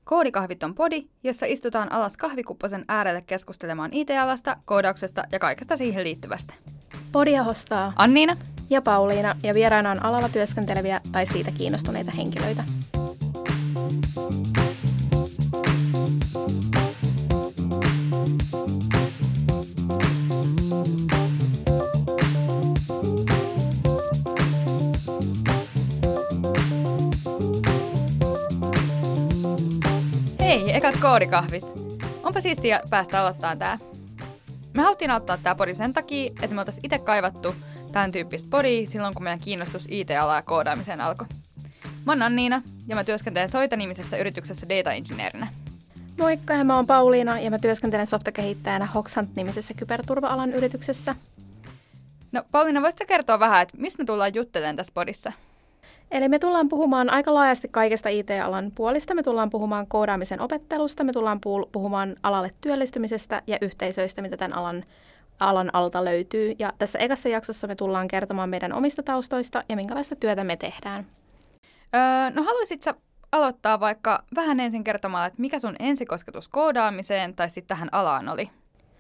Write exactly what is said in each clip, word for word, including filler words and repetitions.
Koodikahvit on podi, jossa istutaan alas kahvikupposen äärelle keskustelemaan I T-alasta, koodauksesta ja kaikesta siihen liittyvästä. Podia hostaa Anniina ja Pauliina ja vieraana on alalla työskenteleviä tai siitä kiinnostuneita henkilöitä. Hei, ekat koodikahvit. Onpa siistiä päästä aloittamaan tää. Me haluttiin aloittaa tää podi sen takia, että me oltais itse kaivattu tämän tyyppistä podia silloin, kun meidän kiinnostus I T-alaa ja koodaamiseen alkoi. Mä oon Anniina ja mä työskentelen Soita-nimisessä yrityksessä data engineerinä. Moikka, ja mä oon Pauliina ja mä työskentelen softakehittäjänä Hoxhunt-nimisessä kyberturva-alan yrityksessä. No Pauliina, voisitko kertoa vähän, että mistä me tullaan juttelemaan tässä podissa? Eli me tullaan puhumaan aika laajasti kaikesta I T-alan puolista. Me tullaan puhumaan koodaamisen opettelusta, me tullaan puhumaan alalle työllistymisestä ja yhteisöistä, mitä tämän alan, alan alta löytyy. Ja tässä ekassa jaksossa me tullaan kertomaan meidän omista taustoista ja minkälaista työtä me tehdään. Öö, no haluaisit sä aloittaa vaikka vähän ensin kertomalla, että mikä sun ensikosketus koodaamiseen tai sitten tähän alaan oli?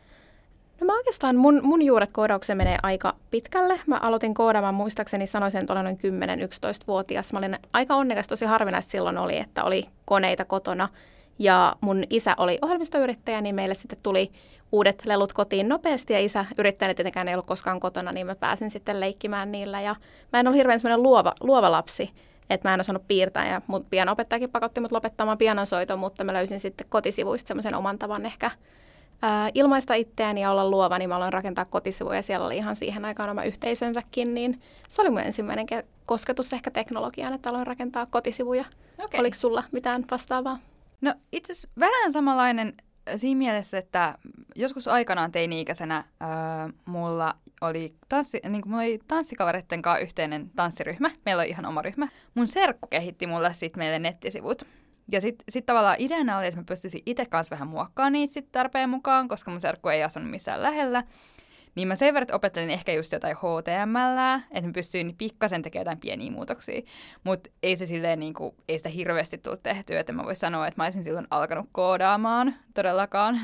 No mä oikeastaan mun, mun juuret koodaukseen menee aika pitkälle. Mä aloitin koodaamaan muistaakseni, sanoisin, että olin noin kymmenen yksitoista-vuotias. Mä olin aika onnekas, tosi harvinaista silloin oli, että oli koneita kotona. Ja mun isä oli ohjelmistoyrittäjä, niin meille sitten tuli uudet lelut kotiin nopeasti. Ja isä yrittäjänä tietenkään ei ollut koskaan kotona, niin mä pääsin sitten leikkimään niillä. Ja mä en ole hirveän semmoinen luova, luova lapsi, että mä en osannut piirtää. Ja mut pian opettajakin pakotti mut lopettamaan pianonsoiton, mutta mä löysin sitten kotisivuista semmoisen oman tavan ehkä Äh, ilmaista itseäni ja olla luova, niin mä aloin rakentaa kotisivuja ja siellä oli ihan siihen aikaan oma yhteisönsäkin, niin se oli mun ensimmäinen ke- kosketus ehkä teknologiaan, että aloin rakentaa kotisivuja. Okay. Oliko sulla mitään vastaavaa? No itse asiassa vähän samanlainen siinä mielessä, että joskus aikanaan teini-ikäisenä äh, mulla oli, tanssi, niin kuin mulla oli tanssikavereiden kanssa yhteinen tanssiryhmä, meillä oli ihan oma ryhmä. Mun serkku kehitti mulle sitten meille nettisivut. Ja sitten sit tavallaan ideana oli, että mä pystyisin itse kanssa vähän muokkaamaan niitä sit tarpeen mukaan, koska mun serkku ei asunut missään lähellä. Niin mä sen verran opettelin ehkä just jotain H T M L:ää, että mä pystyin pikkasen tekemään jotain pieniä muutoksia. Mutta ei se silleen niinku, ei sitä hirveästi tullut tehtyä, että mä voisin sanoa, että mä olisin silloin alkanut koodaamaan todellakaan.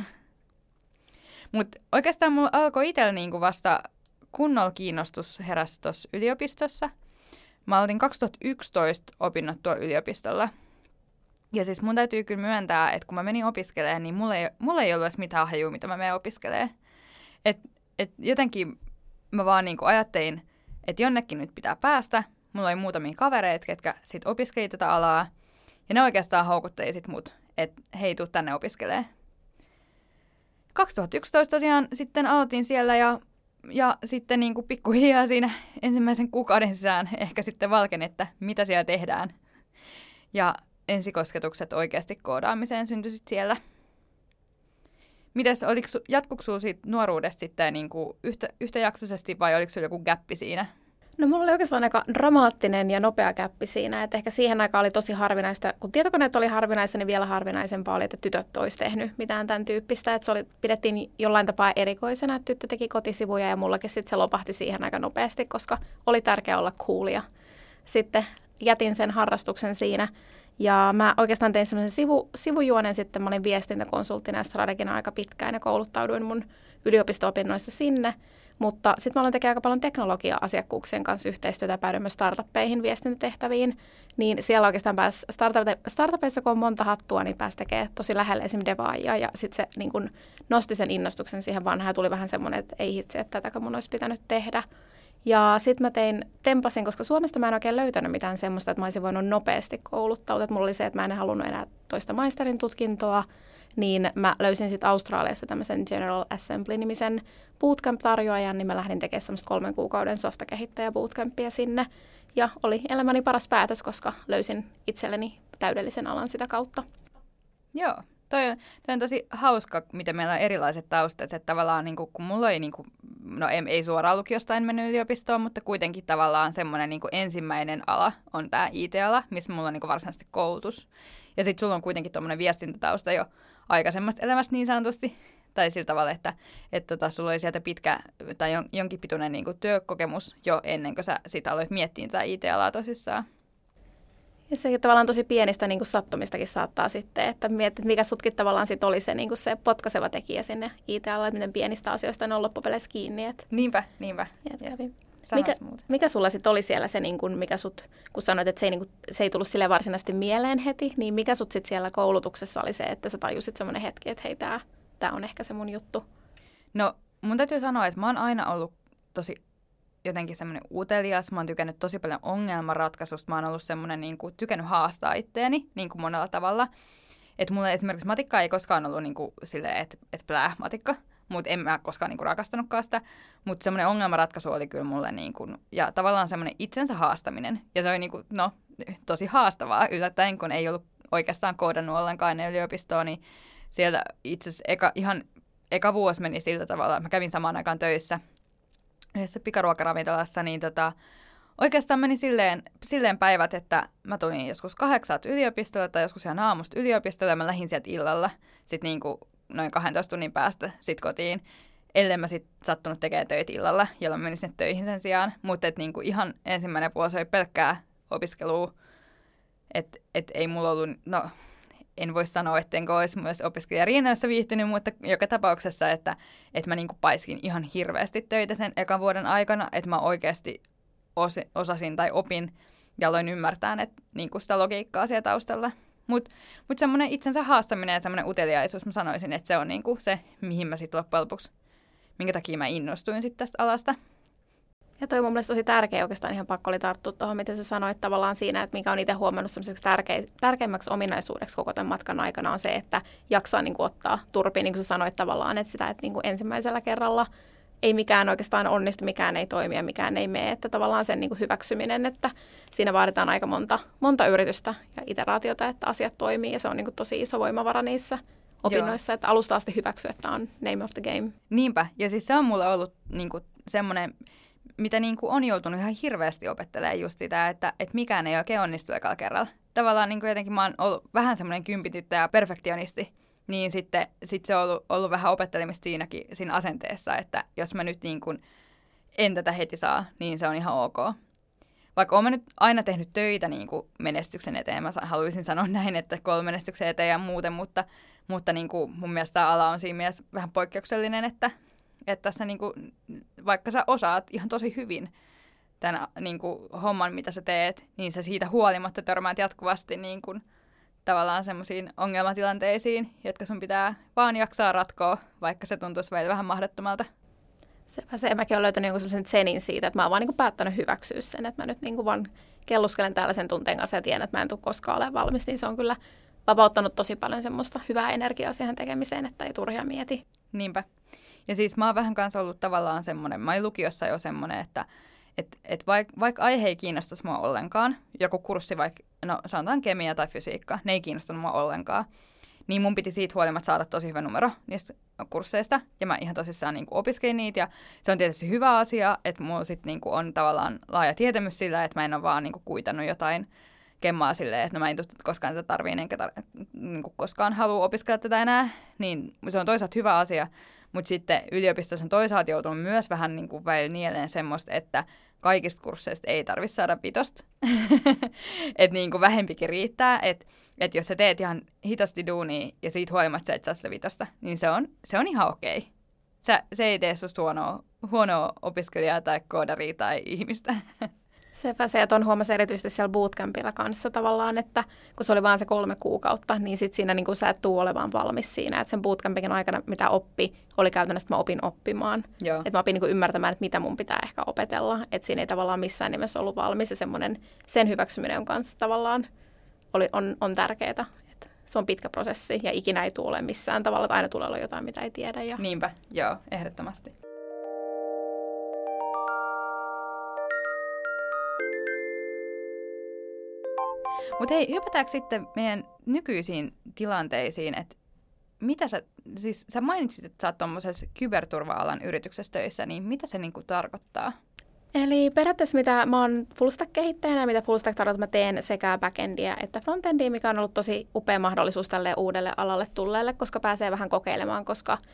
Mutta oikeastaan mulla alkoi itsellä niinku vasta kunnolla kiinnostus heräsi tuossa yliopistossa. Mä aloitin kaksituhattayksitoista opinnot tuolla yliopistolla. Ja siis mun täytyy kyllä myöntää, että kun mä menin opiskelemaan, niin mulla ei, mulla ei ollut edes mitään hajua, mitä mä menen opiskelemaan. Et, et jotenkin mä vaan niinku ajattelin, että jonnekin nyt pitää päästä. Mulla oli muutamia kavereita, ketkä sit opiskeli tätä alaa. Ja ne oikeastaan houkutteli sit mut, että hei, tuu tänne opiskelemaan. kaksituhattayksitoista tosiaan sitten aloitin siellä ja, ja sitten niinku pikkuhiljaa siinä ensimmäisen kuukauden sisään ehkä sitten valken, että mitä siellä tehdään. Ja ensikosketukset oikeasti koodaamiseen syntyisit siellä. Mites, oliko, jatkuiko sinulla siitä nuoruudesta sitten niin kuin yhtä, yhtäjaksoisesti vai oliko sinulla joku gäppi siinä? No mulla oli oikeastaan aika dramaattinen ja nopea gäppi siinä, että ehkä siihen aikaan oli tosi harvinaista, kun tietokoneet oli harvinaista, niin vielä harvinaisempaa oli, että tytöt olisi tehnyt mitään tämän tyyppistä, että se oli, pidettiin jollain tapaa erikoisena, että tyttö teki kotisivuja ja mullakin sitten se lopahti siihen aika nopeasti, koska oli tärkeää olla coolia. Sitten jätin sen harrastuksen siinä. Ja mä oikeastaan tein semmoisen sivu, sivujuonen sitten, mä olin viestintäkonsulttina ja strategina aika pitkään ja kouluttauduin mun yliopisto-opinnoissa sinne. Mutta sitten mä aloin tekemään aika paljon teknologia-asiakkuuksien kanssa yhteistyötä ja päädyin myös startuppeihin viestintätehtäviin. Niin siellä oikeastaan pääsi, startupeissa kun on monta hattua, niin pääsi tekemään tosi lähelle esim. Devaajia. Ja sitten se niin kun nosti sen innostuksen siihen vanhaan ja tuli vähän semmoinen, että ei hitse, että tätäkö mun olisi pitänyt tehdä. Ja sitten mä tein, tempasin, koska Suomesta mä en oikein löytänyt mitään semmoista, että mä olisin voinut nopeasti kouluttautua. Että mulla oli se, että mä en halunnut enää toista maisterin tutkintoa, niin mä löysin sitten Australiasta tämmöisen General Assembly-nimisen bootcamp-tarjoajan, niin mä lähdin tekemään semmoista kolmen kuukauden softakehittäjä-bootcampia sinne. Ja oli elämäni paras päätös, koska löysin itselleni täydellisen alan sitä kautta. Joo. Toi on, toi on tosi hauska, miten meillä on erilaiset taustat, että tavallaan niin kuin, kun mulla ei, niin kuin, no ei, ei suoraan lukiosta en mennyt yliopistoon, mutta kuitenkin tavallaan semmoinen niin kuin ensimmäinen ala on tämä I T-ala, missä mulla on niin kuin varsinaisesti koulutus. Ja sitten sulla on kuitenkin tuommoinen viestintätausta jo aikaisemmasta elämästä niin sanotusti, tai sillä tavalla, että et, tota, sulla oli sieltä pitkä tai jon, jonkin pituinen niin kuin työkokemus jo ennen kuin sä sit aloit miettiä tätä I T-alaa tosissaan. Ja sekin tavallaan tosi pienistä niin kuin sattumistakin saattaa sitten, että mietit, mikä sutkin tavallaan sit oli se, niin kuin se potkaiseva tekijä sinne I T-alalle, että miten pienistä asioista ne on loppupeleissä kiinni. Että Niinpä, niinpä. Mikä, mikä sulla sitten oli siellä se, niin kun, mikä sut, kun sanoit, että se ei, niin kun, se ei tullut sille varsinaisesti mieleen heti, niin mikä sut sitten siellä koulutuksessa oli se, että sä tajusit semmoinen hetki, että hei, tää, tää on ehkä se mun juttu? No, mun täytyy sanoa, että mä oon aina ollut tosi jotenkin semmoinen utelias. Mä oon tykännyt tosi paljon ongelmanratkaisusta. Mä oon ollut semmoinen, niin kuin, tykännyt haastaa itteeni niin kuin monella tavalla. Että mulle esimerkiksi matikka ei koskaan ollut niin kuin, silleen, että et plää matikka. Mutta en mä koskaan niinku rakastanutkaan sitä. Mutta semmoinen ongelmanratkaisu oli kyllä mulle, niinku, ja tavallaan semmoinen itsensä haastaminen. Ja se oli niinku, no, tosi haastavaa yllättäen, kun ei ollut oikeastaan koodannut ollenkaan ennen yliopistoa. Niin sieltä itse asiassa eka, ihan eka vuosi meni sillä tavalla, mä kävin samaan aikaan töissä yhdessä pikaruokaravintolassa, niin tota, oikeastaan meni silleen, silleen päivät, että mä tulin joskus kahdeksalta yliopistolle tai joskus ihan aamusta yliopistolle ja mä lähdin sieltä illalla sitten niinku noin kahdentoista tunnin päästä sit kotiin, ellei mä sit sattunut tekemään töitä illalla, jolloin menin sinne töihin sen sijaan. Mutta niinku ihan ensimmäinen vuosi oli pelkkää opiskelua, että et ei mulla ollut, no en voi sanoa, ettenkö olisi myös opiskelijarinnassa viihtynyt, mutta joka tapauksessa, että et mä niinku paiskin ihan hirveästi töitä sen ekan vuoden aikana, että mä oikeasti os, osasin tai opin ja aloin ymmärtää et, niinku sitä logiikkaa siellä taustalla. Mutta mut semmoinen itsensä haastaminen ja semmoinen uteliaisuus, mä sanoisin, että se on niinku se, mihin mä sitten loppujen lopuksi, minkä takia mä innostuin sitten tästä alasta. Ja toi mun mielestä tosi tärkeä, oikeastaan ihan pakko oli tarttua tuohon, miten sä sanoit tavallaan siinä, että mikä on itse huomannut semmoiseksi tärkeä, tärkeimmäksi ominaisuudeksi koko tämän matkan aikana on se, että jaksaa niin kuin ottaa turpiin, niin kuin sä sanoit tavallaan, että sitä, että niin kuin ensimmäisellä kerralla ei mikään oikeastaan onnistu, mikään ei toimi ja mikään ei mene, että tavallaan sen niin kuin hyväksyminen, että siinä vaaditaan aika monta, monta yritystä ja iteraatiota, että asiat toimii ja se on niin kuin tosi iso voimavara niissä opinnoissa, Joo. että alusta asti hyväksy, että on name of the game. Niinpä, ja siis se on mulle ollut niin kuin semmoinen, mitä niin kuin on joutunut ihan hirveästi opettelemaan just sitä, että, että mikään ei oikein onnistu ekalla kerralla. Tavallaan niin kuin jotenkin mä oon ollut vähän semmoinen kympityttö ja perfektionisti, niin sitten sit se on ollut, ollut vähän opettelemista siinäkin, siinä asenteessa, että jos mä nyt niin kuin en tätä heti saa, niin se on ihan ok. Vaikka olen nyt aina tehnyt töitä niin kuin menestyksen eteen, mä haluaisin sanoa näin, että kun olen menestyksen eteen ja muuten, mutta, mutta niin kuin mun mielestä tämä ala on siinä mielessä vähän poikkeuksellinen, että, että tässä niin kuin, vaikka sä osaat ihan tosi hyvin tämän niin kuin homman, mitä sä teet, niin sä siitä huolimatta törmäät jatkuvasti niin kuin tavallaan semmoisiin ongelmatilanteisiin, jotka sun pitää vaan jaksaa ratkoa, vaikka se tuntuisi välillä vähän mahdottomalta. Sepä se. Mäkin olen löytänyt jonkun semmoisen zenin siitä, että mä oon vaan niin kuin päättänyt hyväksyä sen, että mä nyt niin kuin vaan kelluskelen täällä sen tunteen kanssa ja tiedän, että mä en tule koskaan ole valmis, niin se on kyllä vapauttanut tosi paljon semmoista hyvää energiaa siihen tekemiseen, että ei turhia mieti. Niinpä. Ja siis mä oon vähän kanssa ollut tavallaan semmoinen, mä olin lukiossa jo semmoinen, että et, et vaikka vaik aihe ei kiinnostaisi mua ollenkaan, joku kurssi vaikka, no sanotaan kemia tai fysiikka, ne ei kiinnostanut mua ollenkaan, niin mun piti siitä huolimatta saada tosi hyvä numero niistä kursseista. Ja mä ihan tosissaan niin kuin opiskelin niitä. Ja se on tietysti hyvä asia, että mulla sit niin kuin on tavallaan laaja tietämys sillä, että mä en ole vaan niin kuin kuitannut jotain kemmaa silleen, että no mä en koskaan tätä tarviin, enkä tar- niin kuin koskaan halua opiskella tätä enää. Niin se on toisaalta hyvä asia. Mutta sitten yliopistossa on toisaalta joutunut myös vähän niin kuin välillä nieleen semmoista, että kaikista kursseista ei tarvitse saada vitosta. Että niin kuin vähempikin riittää, että et jos sä teet ihan hitosti duunia ja siitä huolimatta sä et saa sitä vitosta, niin se on, se on ihan okei. Sä, se ei tee susta huonoa, huonoa opiskelijaa tai koodaria tai ihmistä. Sepä se, että on huomassa erityisesti siellä bootcampilla kanssa tavallaan, että kun se oli vaan se kolme kuukautta, niin sit siinä niin kuin sä et tuu olemaan valmis siinä. Että sen bootcampin aikana, mitä oppi, oli käytännössä, että mä opin oppimaan. Että mä opin niin kuin ymmärtämään, että mitä mun pitää ehkä opetella. Että siinä ei tavallaan missään nimessä ollut valmis ja semmoinen, sen hyväksyminen on kanssa tavallaan oli, on, on tärkeää. Että se on pitkä prosessi ja ikinä ei tule missään tavalla, että aina tulee olla jotain, mitä ei tiedä. Ja... Niinpä, joo, ehdottomasti. Mutta hei, hypätäänkö sitten meidän nykyisiin tilanteisiin, että mitä sä, siis sä mainitsit, että sä oot tuommoisessa kyberturva-alan yrityksessä töissä, niin mitä se niinku tarkoittaa? Eli periaatteessa mitä mä oon full stack-kehittäjänä ja mitä full stack tarkoittaa, mä teen sekä backendia että frontendia, mikä on ollut tosi upea mahdollisuus tälle uudelle alalle tulleelle, koska pääsee vähän kokeilemaan, koska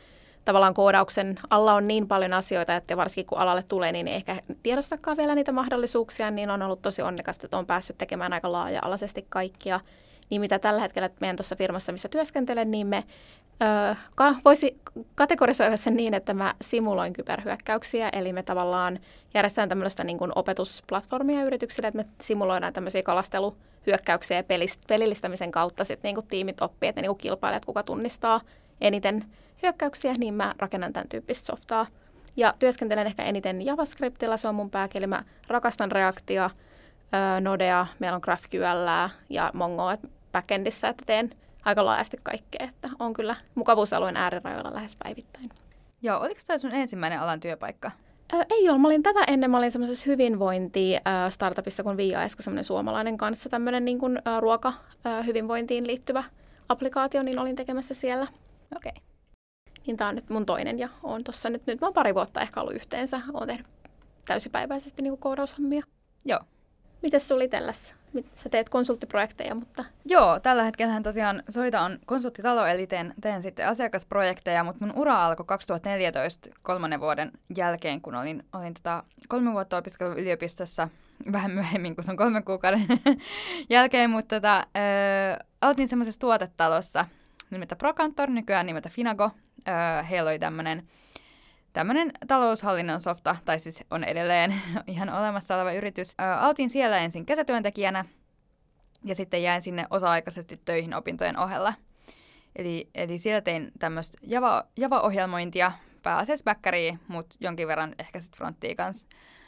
tavallaan koodauksen alla on niin paljon asioita, että varsinkin kun alalle tulee, niin ei ehkä tiedostakaan vielä niitä mahdollisuuksia, niin on ollut tosi onnekasta, että on päässyt tekemään aika laaja-alaisesti kaikkia. Niin mitä tällä hetkellä meidän tuossa firmassa, missä työskentelen, niin me ö, voisi kategorisoida sen niin, että mä simuloin kyberhyökkäyksiä, eli me tavallaan järjestetään tämmöistä niin kuin opetusplatformia yrityksille, että me simuloidaan tämmöisiä kalasteluhyökkäyksiä ja pelillistämisen kautta sitten niin kuin tiimit oppii, että ne niin kuin kilpailijat, kuka tunnistaa eniten hyökkäyksiä, niin mä rakennan tämän tyyppistä softaa. Ja työskentelen ehkä eniten JavaScriptilla, se on mun pääkieli. Mä rakastan Reactia, Nodea, meillä on GraphQL ja Mongoa backendissä, että teen aika laajasti kaikkea, että on kyllä mukavuusalueen äärirajoilla lähes päivittäin. Joo, oliko tämä sun ensimmäinen alan työpaikka? Ö, ei ole. Mä olin tätä ennen, mä olin semmoisessa hyvinvointi-startupissa kuin Viaeska, semmoinen suomalainen kanssa, tämmöinen niin kuin ruoka-hyvinvointiin liittyvä applikaatio, niin olin tekemässä siellä. Okei. Okay. Niin tää on nyt mun toinen ja on tossa nyt, nyt mä oon pari vuotta ehkä ollut yhteensä. Oon tehnyt täysipäiväisesti niin kuin koodaushommia. Joo. Mites sulla itselläsi? Sä teet konsulttiprojekteja, mutta... Joo, tällä hetkellähän tosiaan Soita on konsulttitalo, eli teen, teen sitten asiakasprojekteja, mutta mun ura alkoi kaksituhattaneljätoista kolmannen vuoden jälkeen, kun olin, olin tota kolme vuotta opiskellut yliopistossa, vähän myöhemmin kuin sun kolmen kuukauden jälkeen, mutta tota, äh, aloitin semmoisessa tuotetalossa nimeltä Prokantor, nykyään nimeltä Finago. Äh, heillä oli tämmöinen Tämmöinen taloushallinnon softa, tai siis on edelleen ihan olemassa oleva yritys. Ää, aloitin siellä ensin kesätyöntekijänä ja sitten jäin sinne osa-aikaisesti töihin opintojen ohella. Eli, eli siellä tein tämmöistä Java, Java-ohjelmointia, pääasiassa backeria, mutta jonkin verran ehkä sitten fronttia kanssa.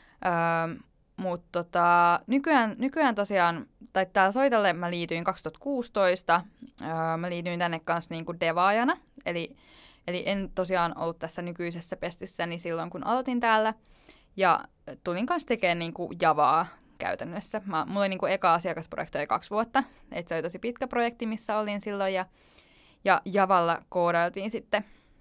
Mutta tota, nykyään, nykyään tosiaan, tai täällä Soitalle mä liityin kaksituhattakuusitoista. Ää, mä liityin tänne kanssa niinku devaajana, eli Eli en tosiaan ollut tässä nykyisessä pestissäni silloin, kun aloitin täällä. Ja tulin kanssa tekemään niinku Javaa käytännössä. Mä, mulla oli niinku eka asiakasprojekti oli kaksi vuotta. Et se oli tosi pitkä projekti, missä olin silloin. Ja, ja Javalla koodailtiin sitten,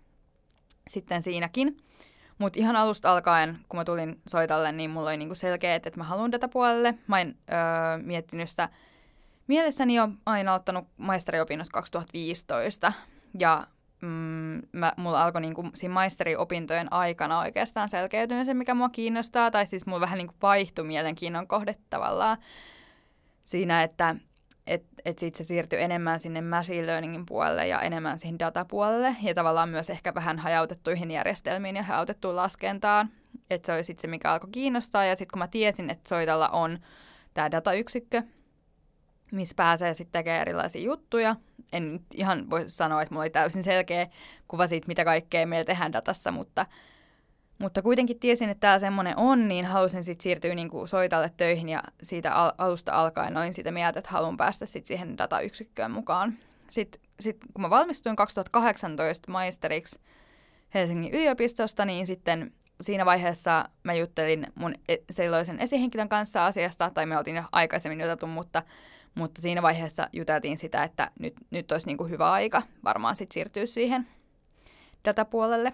sitten siinäkin. Mutta ihan alusta alkaen, kun mä tulin Soitalle, niin mulla oli niinku selkeä, että mä haluan datapuolelle. Mä en öö, miettinyt sitä mielessäni jo aina ottanut maisteriopinnot kaksituhattaviisitoista. Ja Mm, mä, mulla alkoi niinku siinä maisteriopintojen aikana oikeastaan selkeytyä se, mikä mua kiinnostaa. Tai siis mulla vähän niinku vaihtui mielenkiinnon kohde tavallaan siinä, että et, et sit se siirtyi enemmän sinne machine learningin puolelle ja enemmän siihen datapuolelle. Ja tavallaan myös ehkä vähän hajautettuihin järjestelmiin ja hajautettuun laskentaan. Että se oli sitten se, mikä alkoi kiinnostaa. Ja sitten kun mä tiesin, että Soitalla on tämä datayksikkö, missä pääsee sitten tekemään erilaisia juttuja. En nyt ihan voi sanoa, että mulla oli täysin selkeä kuva siitä, mitä kaikkea meillä tehdään datassa, mutta, mutta kuitenkin tiesin, että täällä semmoinen on, niin halusin sitten siirtyä niinku Soitalle töihin ja siitä al- alusta alkaen olin sitä mieltä, että haluan päästä sitten siihen datayksikköön mukaan. Sitten sit, kun mä valmistuin kaksituhattakahdeksantoista maisteriksi Helsingin yliopistosta, niin sitten siinä vaiheessa mä juttelin mun silloisen esihenkilön kanssa asiasta, tai me oltiin jo aikaisemmin juteltu, mutta Mutta siinä vaiheessa juteltiin sitä, että nyt, nyt olisi niin kuin hyvä aika varmaan sit siirtyä siihen datapuolelle.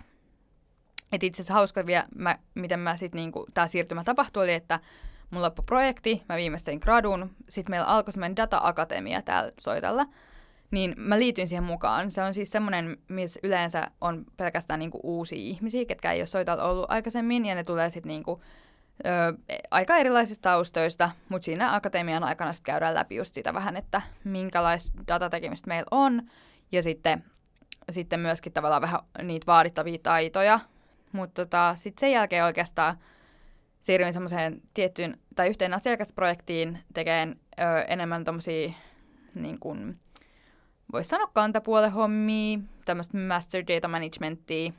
Et itse asiassa hauska vielä, mä, miten mä sit niin kuin, tää siirtymä tapahtui, oli, että mun loppui projekti, mä viimeistelin gradun, sitten meillä alkoi semmoinen data-akatemia täällä Soitalla, niin mä liityin siihen mukaan. Se on siis semmoinen, missä yleensä on pelkästään niin kuin uusia ihmisiä, ketkä ei ole Soitalla ollut aikaisemmin, ja ne tulee sitten niin kuin Öö, aika erilaisista taustoista, mutta siinä akatemian aikana sitten käydään läpi just sitä vähän, että minkälaista datatekemistä meillä on, ja sitten, sitten myöskin tavallaan vähän niitä vaadittavia taitoja, mutta tota, sitten sen jälkeen oikeastaan siirryin semmoiseen tiettyyn tai yhteen asiakasprojektiin tekemään öö, enemmän tommosia, niin kuin voisi sanoa kantapuolen hommia, tämmöistä master data managementtia,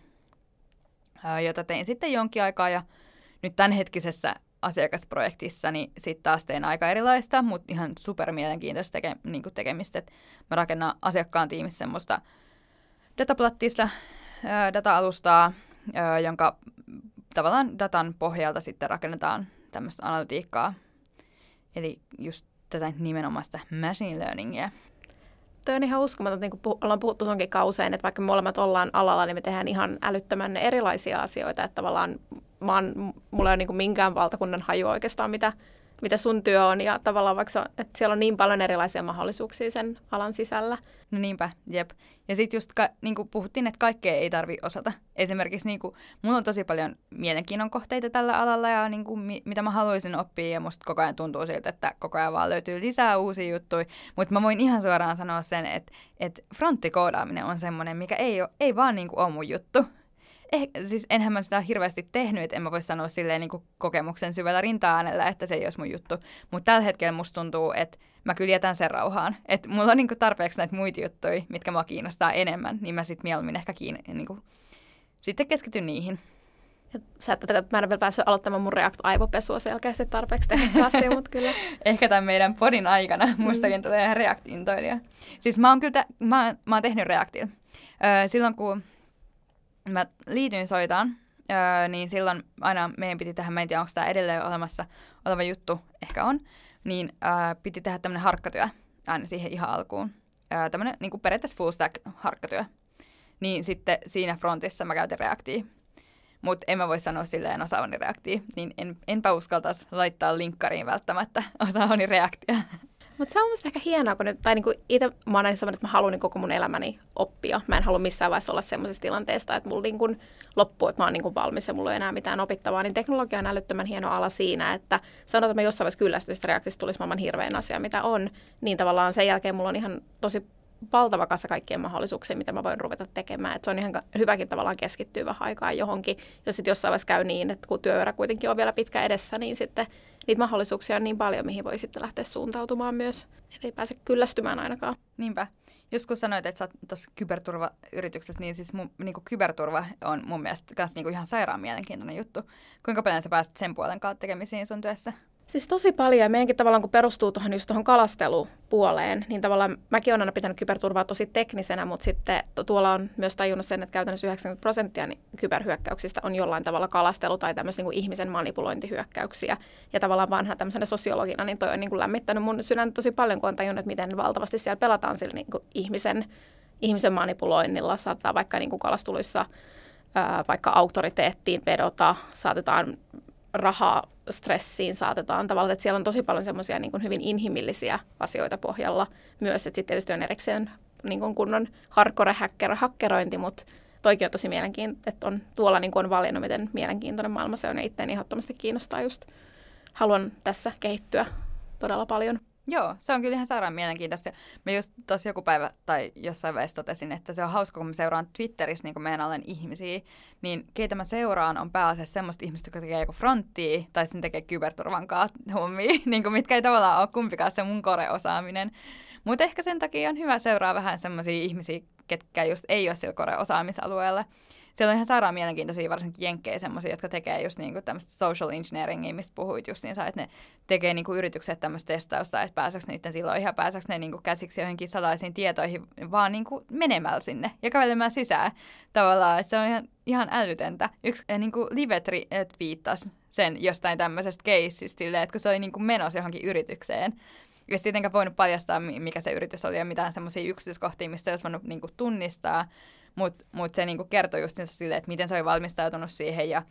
öö, jota tein sitten jonkin aikaa, ja nyt tämänhetkisessä asiakasprojektissa niin sitten taas teen aika erilaista, mutta ihan super mielenkiintoista teke, niin kuin tekemistä. Et mä rakennan asiakkaan tiimissä semmoista dataplattista ää, data-alustaa, ää, jonka tavallaan datan pohjalta sitten rakennetaan tämmöistä analytiikkaa. Eli just tätä nimenomaista machine learningia. Toi on ihan uskomaton, niin kuin ollaan puhuttu sonkin kauseen, että vaikka me molemmat ollaan alalla, niin me tehdään ihan älyttömän erilaisia asioita. Että tavallaan mä oon, mulla ei ole niin kuin minkään valtakunnan haju oikeastaan, mitä mitä sun työ on ja tavallaan vaikka, että siellä on niin paljon erilaisia mahdollisuuksia sen alan sisällä. No niinpä, jep. Ja sitten just ka- niin kuin puhuttiin, että kaikkea ei tarvi osata. Esimerkiksi niin kuin, mulla on tosi paljon mielenkiinnon kohteita tällä alalla ja niin kuin, mi- mitä mä haluaisin oppia ja musta koko ajan tuntuu siltä, että koko ajan vaan löytyy lisää uusia juttuja. Mutta mä voin ihan suoraan sanoa sen, että, että fronttikoodaaminen on semmoinen, mikä ei, ole, ei vaan niin kuin ole mun juttu. Eh, siis enhän mä sitä hirveästi tehnyt, että en mä voi sanoa silleen niin kuin kokemuksen syvällä rinta-äänellä, että se ei olisi mun juttu. Mutta tällä hetkellä musta tuntuu, että mä kyllä jätän sen rauhaan. Että mulla on niin kuin tarpeeksi näitä muita juttuja, mitkä mua kiinnostaa enemmän, niin mä sitten mieluummin ehkä kiin- niin kuin, sitten keskityn niihin. Ja sä et tätä, että mä en ole vielä päässyt aloittamaan mun React-aivopesua selkeästi tarpeeksi tehokkaasti, mutta kyllä. Ehkä tämän meidän podin aikana mustakin mm. tulee React-intoilija. Siis mä oon kyllä, t- mä, mä oon tehnyt Reactilla. Öö, silloin kun mä liityin Soitaan, öö, niin silloin aina meidän piti tehdä, mä en tiedä, onko tämä edelleen olemassa oleva juttu, ehkä on, niin öö, piti tehdä tämmöinen harkkatyö aina siihen ihan alkuun. Öö, tämmöinen niin kuin periaatteessa full stack harkkatyö. Niin sitten siinä frontissa mä käytin Reactia. Mutta en mä voi sanoa silleen osaavani Reactia, niin en, enpä uskaltaisi laittaa linkkariin välttämättä osaavani Reactia. Mutta se on mielestäni ehkä hienoa, kun nyt, tai niinku itse mä oon aina sanonut, että mä haluan niin koko mun elämäni oppia. Mä en halua missään vaiheessa olla semmoisessa tilanteessa, että mulla niinku loppuu, että mä oon niinku valmis ja mulla ei ole enää mitään opittavaa. Niin teknologia on älyttömän hieno ala siinä, että sanotaan, että mä jossain vaiheessa kyllästyisin, että Reactista tulisi maailman hirveän asia, mitä on. Niin tavallaan sen jälkeen mulla on ihan tosi valtava kasa kaikkien mahdollisuuksia, mitä mä voin ruveta tekemään. Et se on ihan hyväkin tavallaan keskittyä vähän aikaa johonkin. Jos sitten jossain vaiheessa käy niin, että kun työura kuitenkin on vielä pitkä edessä, niin sitten niitä mahdollisuuksia on niin paljon, mihin voi sitten lähteä suuntautumaan myös. Että ei pääse kyllästymään ainakaan. Niinpä. Joskus sanoit, että sä oot tuossa kyberturvayrityksessä, niin siis mun, niin kuin kyberturva on mun mielestä kans niin kuin ihan sairaan mielenkiintoinen juttu. Kuinka paljon sä pääset sen puolen kautta tekemisiin sun työssä? Siis tosi paljon, ja meidänkin tavallaan kun perustuu tuohon just tuohon kalastelupuoleen, niin tavallaan mäkin olen aina pitänyt kyberturvaa tosi teknisenä, mutta sitten tuolla on myös tajunnut sen, että käytännössä yhdeksänkymmentä prosenttia kyberhyökkäyksistä on jollain tavalla kalastelu tai tämmöisiä niin kuin ihmisen manipulointihyökkäyksiä. Ja tavallaan vanha tämmöisenä sosiologina, niin toi on niin kuin lämmittänyt mun sydäntä tosi paljon, kun on tajunnut, että miten valtavasti siellä pelataan sillä niin kuin ihmisen, ihmisen manipuloinnilla. Saattaa vaikka niin kuin kalastuluissa ää, vaikka auktoriteettiin vedota, saatetaan rahaa stressiin saatetaan tavallaan, että siellä on tosi paljon semmoisia niin kuin hyvin inhimillisiä asioita pohjalla myös, että sitten tietysti on erikseen niin kuin kunnon hardcore-hakkerointi, mutta toikin on tosi mielenkiintoista, että on tuolla niin kuin on valinnut, miten mielenkiintoinen maailma se on, ja itseäni ehdottomasti kiinnostaa just, haluan tässä kehittyä todella paljon. Joo, se on kyllä ihan sairaan mielenkiintoista. Mä just tossa joku päivä tai jossain vaiheessa totesin, että se on hauska, kun mä seuraan Twitterissä niin kun meidän allen ihmisiä, niin keitä mä seuraan on pääasiassa semmoista ihmistä, jotka tekee joko fronttia tai sitten tekee kyberturvan kanssa hommia, niin kuin mitkä ei tavallaan ole kumpikaan se mun core-osaaminen. Mutta ehkä sen takia on hyvä seuraa vähän semmoisia ihmisiä, ketkä just ei ole sillä core-osaamisalueella. Siellä on ihan sairaan mielenkiintoisia, varsinkin jenkkejä semmoisia, jotka tekee just niinku tämmöistä social engineeringia, mistä puhuit just niin, että ne tekee niinku yritykset tämmöistä testausta, että pääseekö niiden tiloihin ja pääseekö ne niinku käsiksi johonkin salaisiin tietoihin vaan niinku menemällä sinne ja kävelemään sisään tavallaan, että se on ihan, ihan älytöntä. Yksi äh, niinku Livetri twiittasi sen jostain tämmöisestä keissistä, että kun se oli niinku menossa johonkin yritykseen, ja sitten tietenkään voinut paljastaa, mikä se yritys oli ja mitään semmoisia yksityiskohtia, mistä olisi voinut niinku tunnistaa. Mutta mut se niinku kertoi just silleen, että miten se oli valmistautunut siihen ja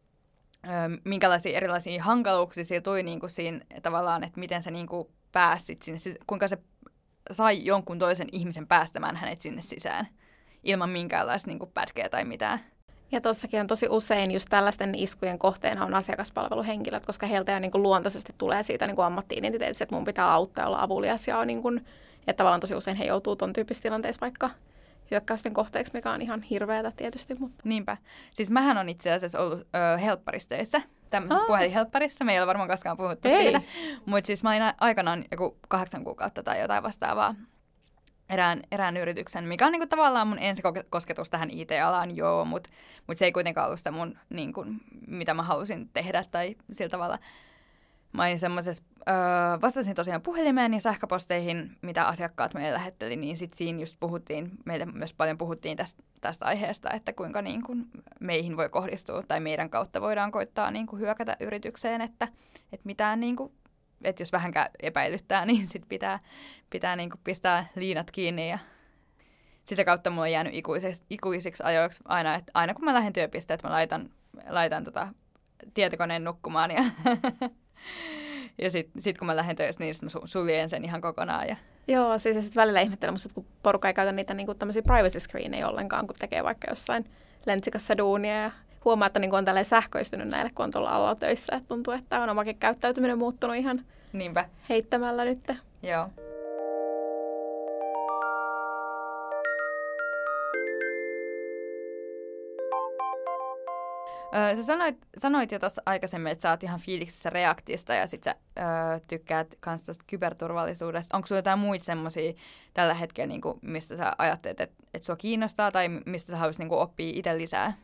ö, minkälaisia erilaisia hankaluuksia sillä tuli niinku siinä tavallaan, että miten se niinku pääsi sinne, siis kuinka se sai jonkun toisen ihmisen päästämään hänet sinne sisään ilman minkäänlaista niinku pätkeä tai mitään. Ja tuossakin on tosi usein just tällaisten iskujen kohteena on asiakaspalveluhenkilöt, koska heiltä jo niinku luontaisesti tulee siitä niinku ammatti-identiteetistä, että mun pitää auttaa olla avulias ja on niinku, että tavallaan tosi usein he joutuu ton tyyppisissä tilanteissa vaikka hyökkäysten kohteeksi, mikä on ihan hirveätä tietysti. Mutta. Niinpä. Siis mähän on itse asiassa ollut ö, helpparissa töissä, tämmöisessä puhelinhelpparissa. Me ei ole varmaan koskaan puhuttu ei. siitä. Mutta siis mä olin aikanaan joku kahdeksan kuukautta tai jotain vastaavaa erään, erään yrityksen, mikä on niinku tavallaan mun ensikosketus tähän I T-alaan, joo, mutta mut se ei kuitenkaan ollut sitä mun, niinku, mitä mä halusin tehdä tai sillä tavalla. Mä olin semmoisessa, öö, vastasin tosiaan puhelimeen ja sähköposteihin, mitä asiakkaat meille lähetteli, niin sitten siinä just puhuttiin, meille myös paljon puhuttiin tästä, tästä aiheesta, että kuinka niin kuin meihin voi kohdistua tai meidän kautta voidaan koittaa niin kuin hyökätä yritykseen, että, että mitään niin kuin, että jos vähänkään epäilyttää, niin sitten pitää, pitää niin kuin pistää liinat kiinni ja sitä kautta mulla on jäänyt ikuisiksi, ikuisiksi ajoiksi aina, että aina kun mä lähden työpisteet, mä laitan, laitan tota tietokoneen nukkumaan ja ja sitten sit kun mä lähden töistä, niin mä suljen sen ihan kokonaan. Ja... Joo, siis sitten välillä ihmettelen musta, kun porukka ei käytä niitä niinku tämmöisiä privacy screenejä ollenkaan, kun tekee vaikka jossain lentsikassa duunia ja huomaa, että niinku on tälleen sähköistynyt näille, kun on tuolla alalla töissä, että tuntuu, että on omakin käyttäytyminen muuttunut ihan Niinpä. heittämällä nyt. Joo. Öö, sä sanoit, sanoit jo tuossa aikaisemmin, että sä oot ihan fiiliksissä Reactista ja sit sä öö, tykkäät kans tuosta kyberturvallisuudesta. Onko sulla jotain muita semmosia tällä hetkellä, niinku, mistä sä ajattelet, että et sua kiinnostaa tai mistä sä haluaisit niinku, oppia itse lisää?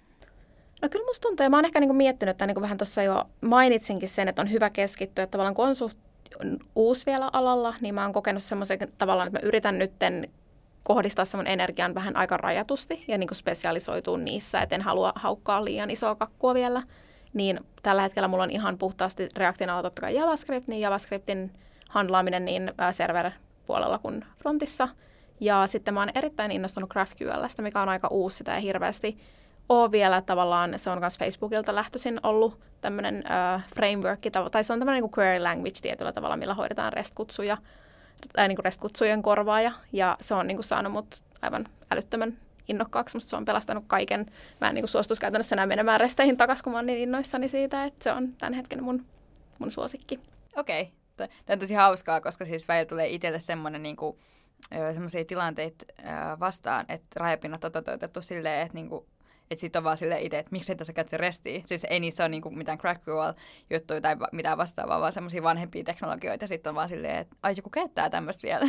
No kyllä musta tuntuu, ja mä oon ehkä niinku miettinyt, että niinku vähän tuossa jo mainitsinkin sen, että on hyvä keskittyä, että tavallaan kun on suht uusi vielä alalla, niin mä oon kokenut semmoisen tavallaan, että mä yritän nytten kohdistaa semmoinen energian vähän aika rajatusti ja niin kuin spesialisoituu niissä, et en halua haukkaa liian isoa kakkua vielä. Niin tällä hetkellä mulla on ihan puhtaasti Reactin alla totta kai JavaScript, niin JavaScriptin handlaaminen niin server-puolella kuin frontissa. Ja sitten mä oon erittäin innostunut GraphQLstä, mikä on aika uusi, sitä ei hirveästi ole vielä tavallaan. Se on myös Facebookilta lähtöisin ollut tämmöinen äh, framework, tai se on tämmöinen niin kuin query language tietyllä tavalla, millä hoidetaan REST-kutsuja. Tai niin kuin REST-kutsujen korvaaja, ja se on niin kuin saanut mut aivan älyttömän innokkaaksi. Musta se on pelastanut kaiken. Mä en niin kuin suostuisi käytännössä enää menemään resteihin takaisin, kun mä oon niin innoissani siitä, että se on tämän hetken mun, mun suosikki. Okei. Okay. Tämä on tosi hauskaa, koska siis välillä tulee itselle semmoinen niin kuin, semmoisia tilanteita vastaan, että rajapinnat on toteutettu silleen, että niin kuin, että sitten on vaan silleen itse, että miksei tässä käytetty restiin. Siis ei niissä ole niinku mitään GraphQL-juttuja tai mitään vastaavaa, vaan semmoisia vanhempia teknologioita. Ja sitten on vaan silleen, että ai joku käyttää tämmöistä vielä.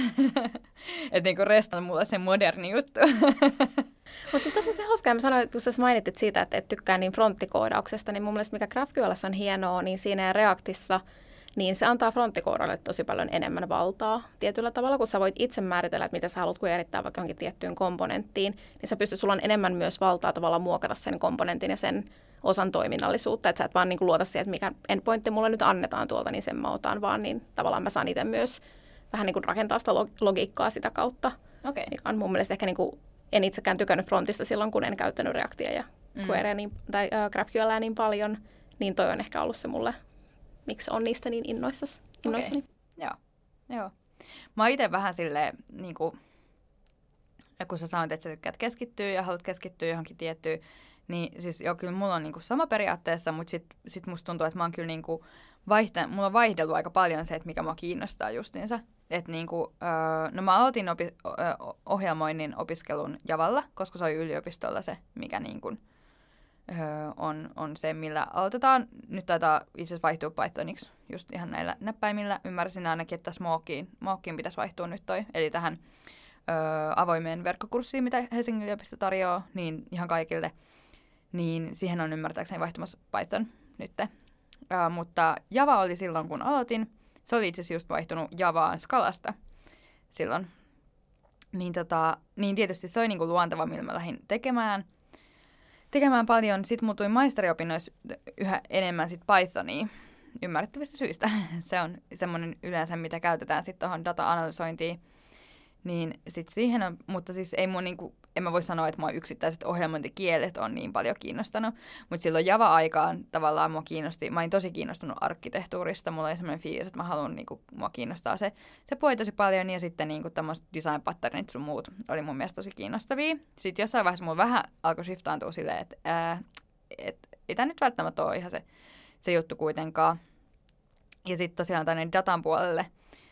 Että niinku rest on mulle se moderni juttu. Mutta siis tässä on se hauskaa. Mä sanoin, kun sä mainitit siitä, että et tykkää niin fronttikoodauksesta, niin mun mielestä mikä GraphQLssä on hienoa, niin siinä ja Reactissa, niin se antaa fronttikoodalle tosi paljon enemmän valtaa tietyllä tavalla, kun sä voit itse määritellä, että mitä sä haluat queryttää vaikka johonkin tiettyyn komponenttiin, niin sä pystyt, sulla on enemmän myös valtaa tavallaan muokata sen komponentin ja sen osan toiminnallisuutta, että sä et vaan niin kuin luota siihen, että mikä endpointti mulle nyt annetaan tuolta, niin sen mä otan vaan, niin tavallaan mä saan itse myös vähän niin kuin rakentaa sitä logiikkaa sitä kautta. Okay. Mikä on mun mielestä ehkä niin kuin, en itsekään tykännyt frontista silloin, kun en käyttänyt Reactia ja mm. queryä niin, tai uh, GraphQLää niin paljon, niin toi on ehkä ollut se mulle, miksi on niistä niin innoissasi? innoissani. Okay. Joo. Joo. Mä oon itse vähän silleen, niin kuin, kun sä sanoit, että sä tykkäät keskittyä ja haluat keskittyä johonkin tiettyyn, niin siis joo, kyllä mulla on niin kuin sama periaatteessa, mutta sit, sit musta tuntuu, että mä oon kyllä niin kuin vaihtanut, mulla on vaihdellut aika paljon se, että mikä mua kiinnostaa justiinsa. Että niin kuin, öö, no mä aloitin opi- öö, ohjelmoinnin opiskelun Javalla, koska se oli yliopistolla se, mikä niin kuin Öö, on, on se, millä aloitetaan. Nyt taitaa itse asiassa vaihtua Pythoniksi just ihan näillä näppäimillä. Ymmärsin ainakin, että Smokiin, Smokiin pitäisi vaihtua nyt toi. Eli tähän öö, avoimeen verkkokurssiin, mitä Helsingin yliopisto tarjoaa, niin ihan kaikille. Niin siihen on ymmärtääkseni vaihtumassa Python nyt. Öö, mutta Java oli silloin, kun aloitin. Se oli itse asiassa just vaihtunut Javaan Scalasta silloin. Niin, tota, niin tietysti se oli niinku luonteva, millä mä lähdin tekemään. tekemään paljon. Sitten mulla tuli maisteriopinnoissa yhä enemmän sit Pythonia ymmärrettävistä syistä. Se on semmoinen yleensä, mitä käytetään sitten tuohon data-analysointiin. Niin sit siihen on, mutta siis ei mun niinku, en mä voi sanoa, että mua yksittäiset ohjelmointikielet on niin paljon kiinnostanut. Mutta silloin Java-aikaan tavallaan mua kiinnosti, mä olin tosi kiinnostunut arkkitehtuurista. Mulla oli semmoinen fiilis, että mä haluan, niinku, mua kiinnostaa se, se puoli tosi paljon. Ja sitten niinku tämmöiset design patternit sun muut oli mun mielestä tosi kiinnostavia. Sitten jossain vaiheessa mulla vähän alkoi shiftaantua silleen, että ää, et, ei tämä nyt välttämättä ole ihan se, se juttu kuitenkaan. Ja sitten tosiaan tänne datan puolelle.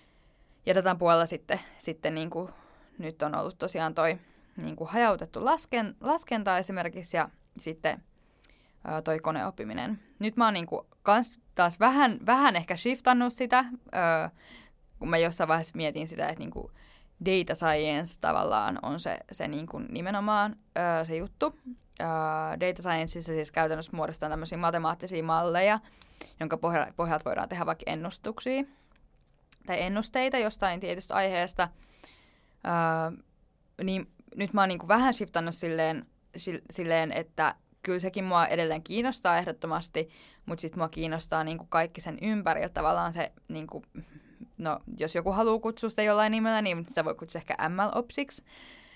Ja datan puolella sitten, sitten niin kuin nyt on ollut tosiaan toi niin kuin hajautettu lasken, laskenta esimerkiksi ja sitten ää, toi koneoppiminen. Nyt mä oon niin kuin kans taas vähän, vähän ehkä shiftannut sitä, ää, kun mä jossain vaiheessa mietin sitä, että niin kuin data science tavallaan on se, se niin kuin nimenomaan ää, se juttu. Ää, data scienceissa siis käytännössä muodostetaan tämmöisiä matemaattisia malleja, jonka pohjalta, pohjalta voidaan tehdä vaikka ennustuksia tai ennusteita jostain tietystä aiheesta, öö, niin nyt mä oon niinku vähän shiftannut silleen, silleen, että kyllä sekin mua edelleen kiinnostaa ehdottomasti, mutta sitten mua kiinnostaa niinku kaikki sen ympäriltä tavallaan se, niinku, no jos joku haluaa kutsua sitä jollain nimellä, niin sitä voi kutsua ehkä M L-opsiksi,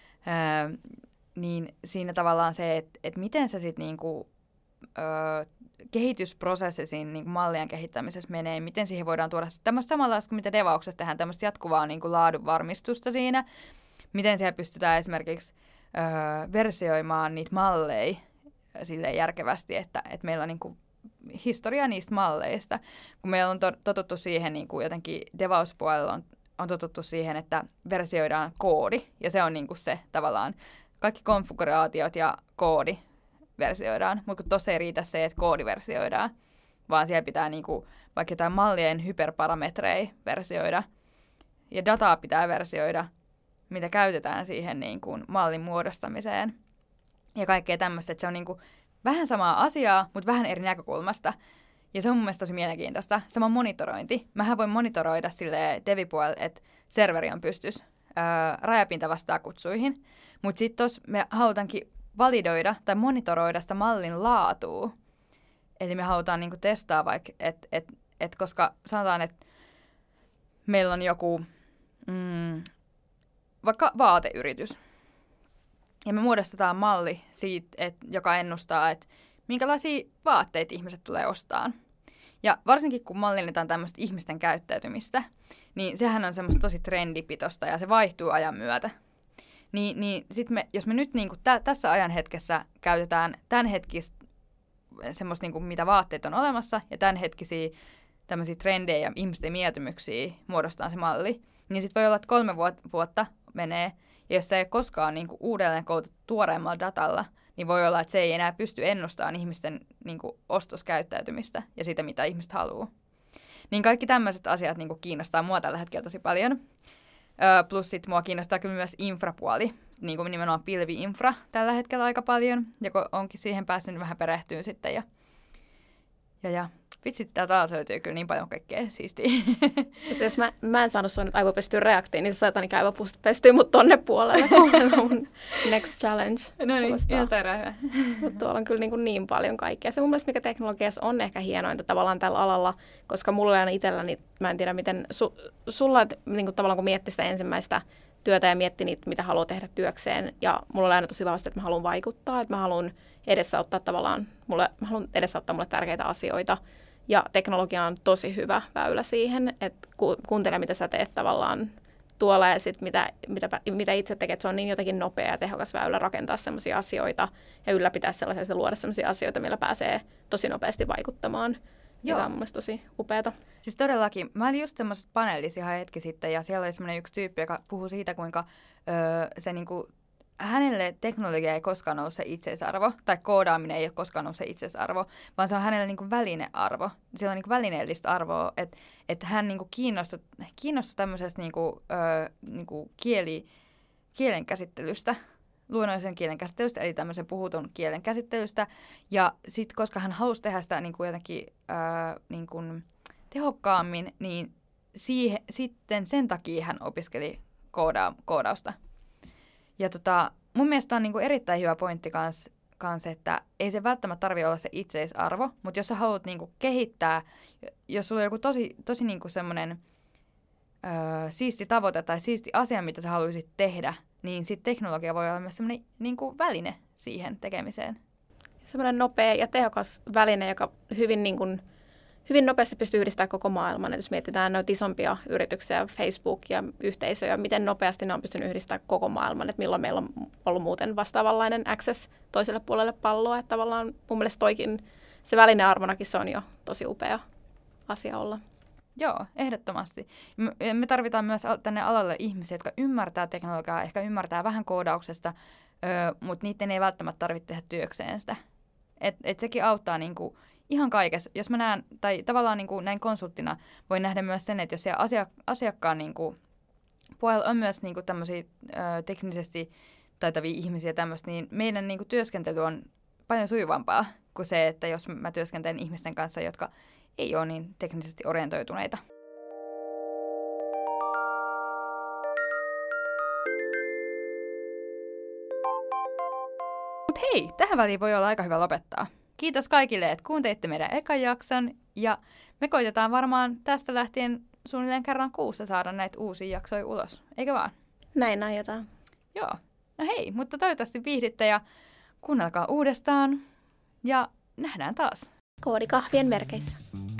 öö, niin siinä tavallaan se, että et miten sä sitten niinku, öö, kehitysprosessi siinä niin kuin mallien kehittämisessä menee, miten siihen voidaan tuoda tämmöistä samanlaista kuin mitä devauksessa tehdään, tämmöistä jatkuvaa niin kuin laadunvarmistusta siinä, miten siellä pystytään esimerkiksi öö, versioimaan niitä malleja silleen järkevästi, että, että meillä on niin kuin historia niistä malleista, kun meillä on to- totuttu siihen, niin kuin jotenkin devauspuolella on, on totuttu siihen, että versioidaan koodi, ja se on niin kuin se tavallaan kaikki konfiguraatiot ja koodi versioidaan, mutta tuossa ei riitä se, että koodi versioidaan, vaan siellä pitää niinku vaikka jotain mallien hyperparametreja versioida, ja dataa pitää versioida, mitä käytetään siihen niinku mallin muodostamiseen, ja kaikkea tämmöistä, että se on niinku vähän samaa asiaa, mutta vähän eri näkökulmasta, ja se on mun mielestä tosi mielenkiintoista. Sama monitorointi. Mähän voin monitoroida silleen devipuolella, että serveri on pystys, öö, rajapinta vastaa kutsuihin, mutta sitten tuossa me halutaankin validoida tai monitoroida sitä mallin laatua. Eli me halutaan niinku testaa vaikka, että et, et koska sanotaan, että meillä on joku mm, vaikka vaateyritys. Ja me muodostetaan malli siitä, et, joka ennustaa, että minkälaisia vaatteita ihmiset tulee ostamaan. Ja varsinkin kun mallinnetaan tämmöistä ihmisten käyttäytymistä, niin sehän on semmoista tosi trendipitoista ja se vaihtuu ajan myötä. Niin, niin sit me, jos me nyt niinku tä, tässä ajan hetkessä käytetään tämänhetkistä semmoista, niinku, mitä vaatteet on olemassa, ja tämänhetkisiä tämmöisiä trendejä ja ihmisten mieltymyksiä muodostaa se malli, niin sitten voi olla, että kolme vuotta menee, ja jos se ei koskaan niinku uudelleen koulutettu tuoreemmalla datalla, niin voi olla, että se ei enää pysty ennustamaan ihmisten niinku ostoskäyttäytymistä ja sitä, mitä ihmiset haluaa. Niin kaikki tämmöiset asiat niinku kiinnostaa mua tällä hetkellä tosi paljon. Öö, plus sit mua kiinnostaa kyllä myös infrapuoli, niin kuin nimenomaan pilvi-infra tällä hetkellä aika paljon, joko onkin siihen päässyt vähän perehtyä sitten. Ja, ja, ja vitsit, täältä alalta löytyy kyllä niin paljon kaikkea siistiä. Jos mä, mä en saanut sua nyt aivopestyä reaktiin, niin sä sait ainakin aivopestyä mut tonne puolelle, kun on mun next challenge. No niin, ihan sairaan hyvä. Mutta tuolla on kyllä niin, kuin niin paljon kaikkea. Se mun mielestä, mikä teknologiassa on ehkä hienointa tavallaan tällä alalla, koska mulla aina itselläni, mä en tiedä miten su, sulla niin kuin tavallaan kun miettii sitä ensimmäistä työtä ja miettii niitä, mitä haluaa tehdä työkseen. Ja mulla on aina tosi vahvasti, että mä haluan vaikuttaa, että mä haluan edesauttaa tavallaan, mulle, mä haluan edesauttaa mulle tärkeitä asioita. Ja teknologia on tosi hyvä väylä siihen, että ku, kuuntele, mitä sä teet tavallaan tuolla ja sit mitä, mitä, mitä itse tekee, se on niin jotenkin nopea ja tehokas väylä rakentaa sellaisia asioita ja ylläpitää sellaisia ja luoda sellaisia asioita, millä pääsee tosi nopeasti vaikuttamaan. Joo. Joka on mun mielestä tosi upeata. Siis todellakin. Mä olin just semmoisessa paneelissa ihan hetki sitten ja siellä oli semmoinen yksi tyyppi, joka puhui siitä, kuinka öö, se niinku, hänelle teknologia ei koskaan ole se itseisarvo, tai koodaaminen ei ole koskaan ole se itseisarvo, vaan se on hänelle niinku välinearvo. Sillä on niinku välineellistä arvoa, että et hän niinku kiinnostui, kiinnostui tämmöisestä niinku, öö, niinku kieli, kielen käsittelystä, luonnollisen kielen käsittelystä, eli tämmöisen puhutun kielen käsittelystä. Ja sitten, koska hän halusi tehdä sitä niin kuin jotenkin ää, niin kuin tehokkaammin, niin siihen, sitten sen takia hän opiskeli kooda, koodausta. Ja tota, mun mielestä on niin kuin erittäin hyvä pointti kans, kans, että ei se välttämättä tarvitse olla se itseisarvo, mutta jos sä haluat niin kuin kehittää, jos sulla on joku tosi, tosi niin kuin semmoinen ää, siisti tavoite tai siisti asia, mitä sä haluaisit tehdä, niin sitten teknologia voi olla myös sellainen niin kuin väline siihen tekemiseen. Semmoinen nopea ja tehokas väline, joka hyvin, niin kuin, hyvin nopeasti pystyy yhdistämään koko maailman. Et jos mietitään noita isompia yrityksiä, Facebook ja yhteisöjä, miten nopeasti ne on pystynyt yhdistämään koko maailman. Et milloin meillä on ollut muuten vastaavanlainen access toiselle puolelle palloa. Et tavallaan mun mielestä toikin, se välinearvonakin se on jo tosi upea asia olla. Joo, ehdottomasti. Me, me tarvitaan myös tänne alalle ihmisiä, jotka ymmärtää teknologiaa, ehkä ymmärtää vähän koodauksesta, öö, mutta niiden ei välttämättä tarvitse tehdä työkseen sitä. Et, et sekin auttaa niinku ihan kaikessa. Jos mä näen, tai tavallaan niinku näin konsulttina voin nähdä myös sen, että jos siellä asiak- asiakkaan niinku puolella on myös niinku tämmöisiä öö, teknisesti taitavia ihmisiä tämmöistä, niin meidän niinku työskentely on paljon sujuvampaa kuin se, että jos mä työskentelen ihmisten kanssa, jotka ei ole niin teknisesti orientoituneita. Mut hei, tähän väliin voi olla aika hyvä lopettaa. Kiitos kaikille, että kuuntelitte meidän ekan jakson. Ja me koitetaan varmaan tästä lähtien suunnilleen kerran kuussa saada näitä uusia jaksoja ulos. Eikö vaan? Näin ajetaan. Joo. No hei, mutta toivottavasti viihdytte ja kuunnelkaa uudestaan. Ja nähdään taas. koodi kahvien merkeissä.